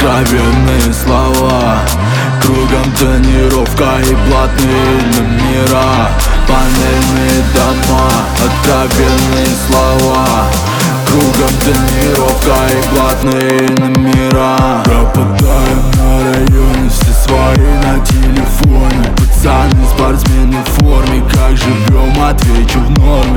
откровенные слова. Кругом тонировка и блатные номера. Панельные дома, откровенные слова. Кругом тонировка и блатные номера. Пропадаю на районе, все свои на телефоне. Пацаны, спортсмены в форме, как живем, отвечу в норме.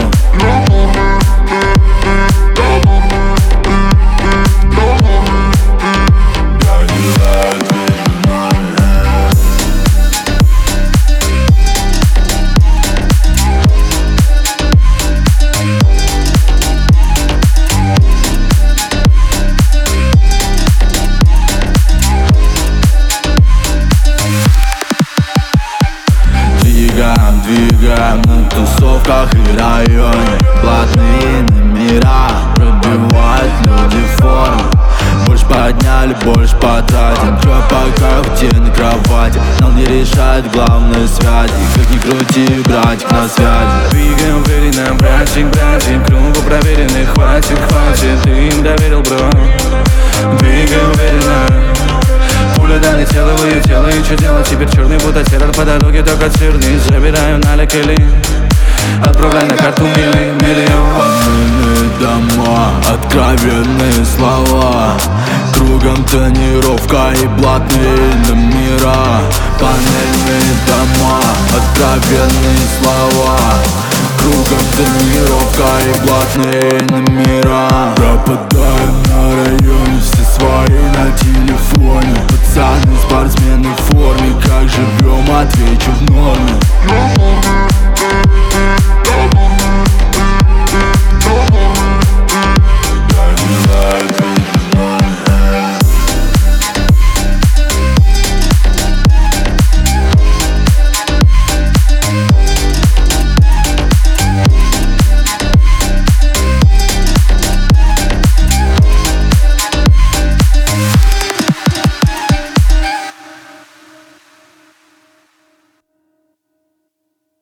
Двигаем на тусовках и районе. Блатные номера пробивают люди формы. Больше подняли, больше потратим. Чё пока в те на кровати. Нам не решает главное связи. Как ни крути, братик на связи. Двигаем уверенно, братик, кругу проверенных хватит. Ты им доверил, бро. Двигаем уверенно. Пуля долетела в ее тело, и что делать? Теперь черный бутатерр по дороге, только цирный. Забираю налик или отправляй на карту миллион. Панельные дома, откровенные слова. Кругом тонировка и блатные номера. Панельные дома, откровенные слова. Кругом тонировка и блатные номера. Пропадаю на районе, все свои на телефоне. Пацаны, спортсмены в форме, как живем, отвечу в норме.